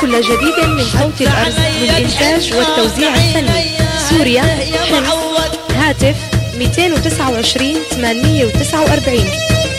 كل جديد من صوت الأرز للإنتاج والتوزيع الفني. سوريا، حمص. هاتف 229 849.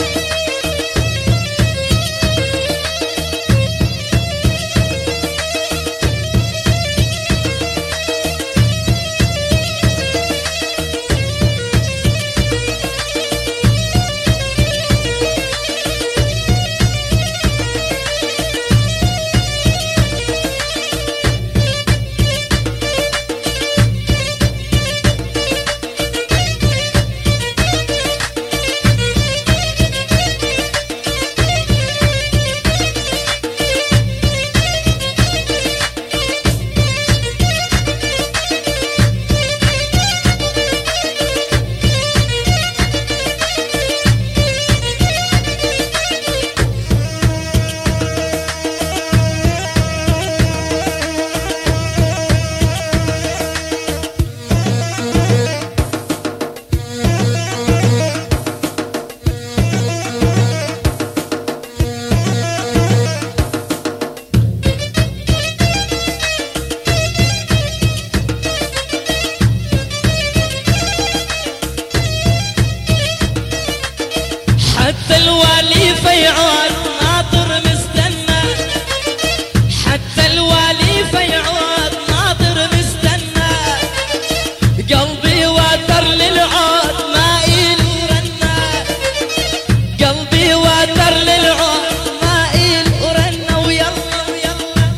حتى الوالي فيعود ناطر مستنى، حتى الوالي فيعود ناطر مستنى، قلبي واتر للعود مايل ورنى، قلبي واتر للعود مايل ورنى، ويلا ويلا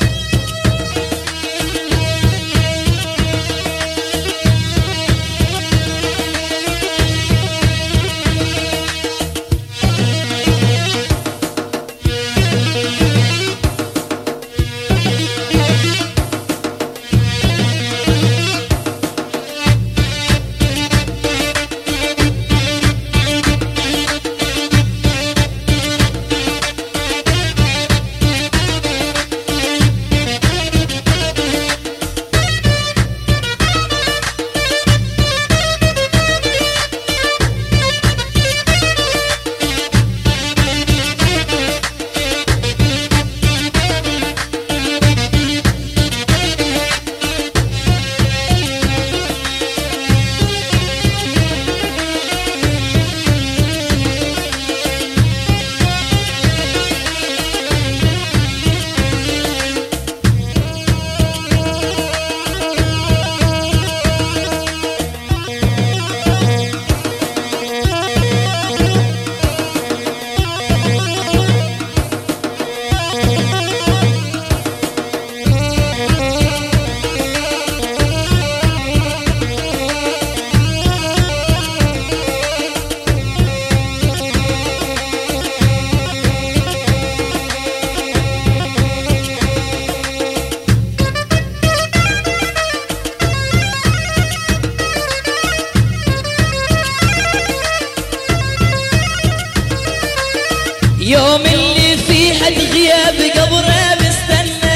يوم اللي في حد غياب قبره مستنى،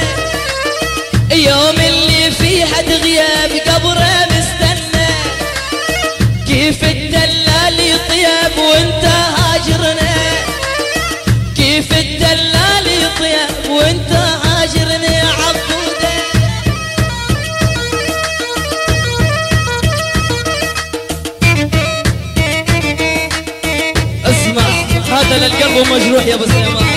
يوم اللي في حد غياب قبره مستنى، كيف الدلال يطيب وانت هاجرنا، كيف الدلال يطيب وانت هاجرنا يا عبودة. اسمع هذا للقلب مجروح يا ابو سليمان.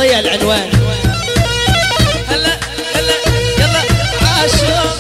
نضيع العنوان. هلا هلا يلا عاشوا.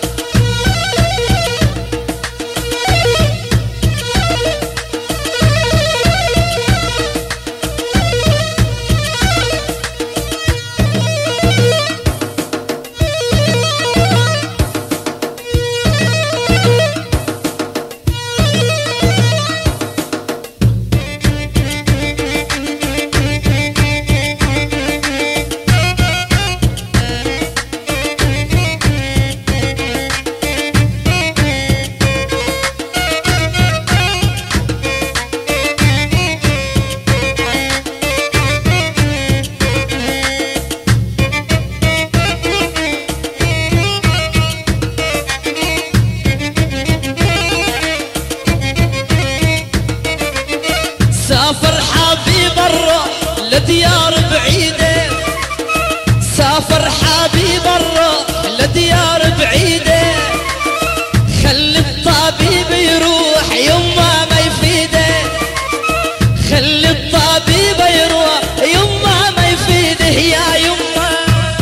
سافر حبيب الروح لديار بعيدة، سافر حبيب الروح لديار بعيدة، خلي الطبيب يروح يما ما يفيده، خلي الطبيب يروح يما ما يفيده يا يما.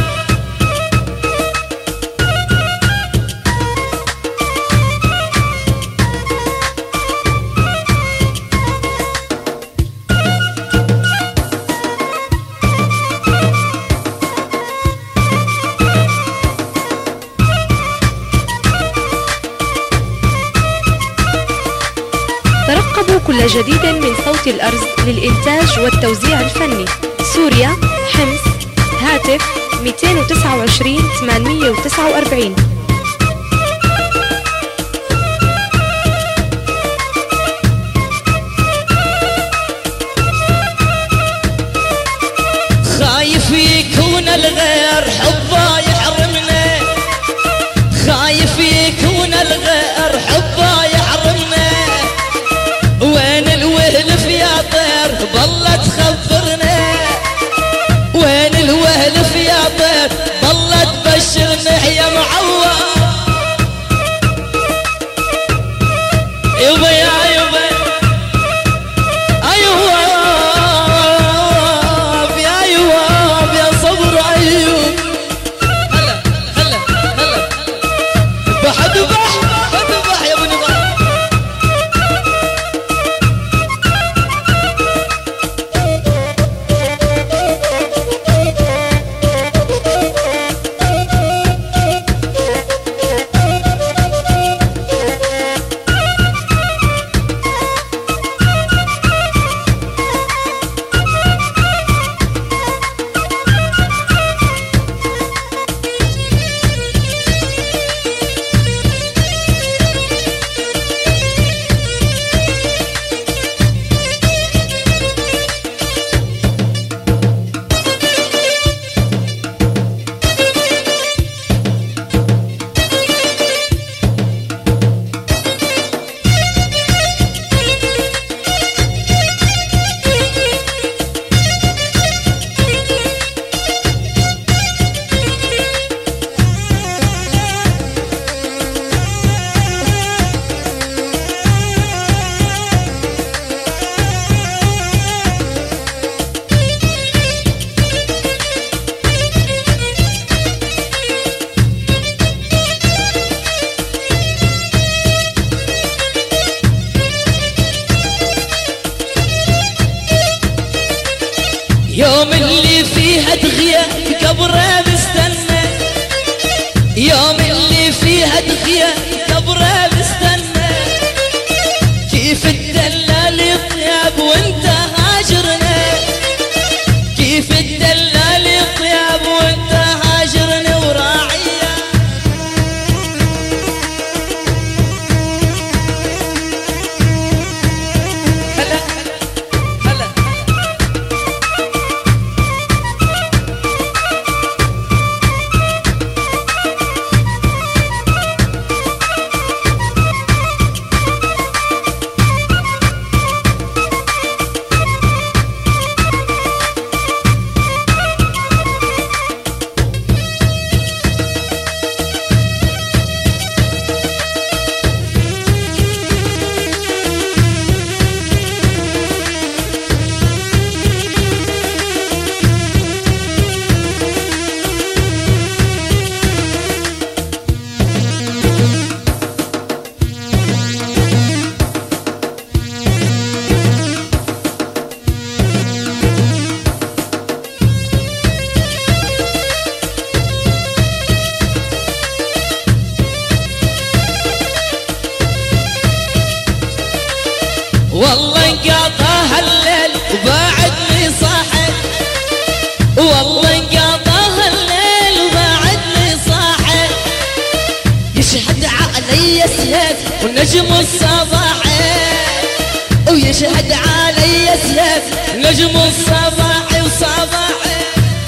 ترقبوا كل جديد من صوت الأرز للإنتاج والتوزيع الفني. سوريا، حمص، هاتف 229 849. خايف يكون الغير حبه يحرمنا، خايف يكون الغير حبه يحرمنا، وين الوهلف يا طير ضلت تخبرنا، وين الوهلف يا طير ضلت تبشرنا يا معوض. يبا يا يبا ايوه يا يواب يا صبر ايوب. هلا هلا هلا بحدبح بحدبح يا ابن ضحك. يوم اللي فيها تغيب قبره مستنى، يوم اللي فيها تغيب قبره مستنى، كيف الدلال يطيب وانت هاجرنا، كيف الدلال يطيب وانت هاجرنا وراعية. هلا هلا والله انقضاها الليل وبعدني صاحي، والله انقضاها الليل وبعدني صاحي، يشهد علي سيف ونجم الصباح، ويشهد علي سيف نجم الصباح وصباحي.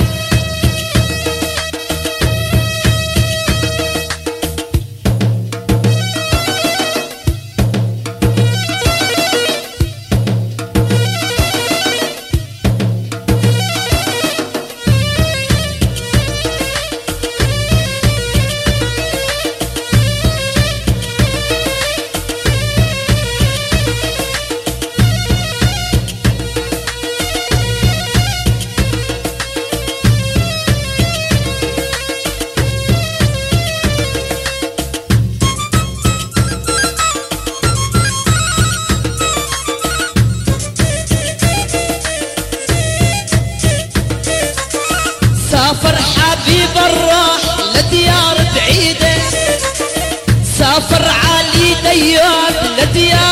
سافر حبيب الروح لديار بعيدة، سافر علي دياب لديار